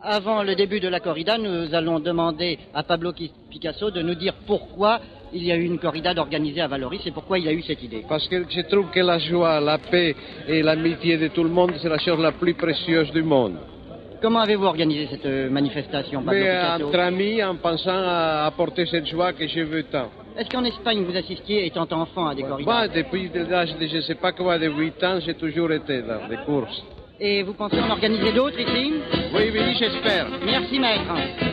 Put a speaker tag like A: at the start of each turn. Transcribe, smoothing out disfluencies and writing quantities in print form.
A: Avant le début de la corrida, nous allons demander à Pablo Picasso de nous dire pourquoi il y a eu une corrida organisée à Vallauris et pourquoi il a eu cette idée.
B: Parce que je trouve que la joie, la paix et l'amitié de tout le monde, c'est la chose la plus précieuse du monde.
A: Comment avez-vous organisé cette manifestation, Pablo Picasso?
B: Entre amis, en pensant à apporter cette joie que je veux tant.
A: Est-ce qu'en Espagne, vous assistiez, étant enfant, à des corridas?
B: Depuis l'âge de je ne sais pas quoi, de 8 ans, j'ai toujours été dans des courses.
A: Et vous pensez en organiser d'autres ici?
B: Oui, j'espère.
A: Merci, maître.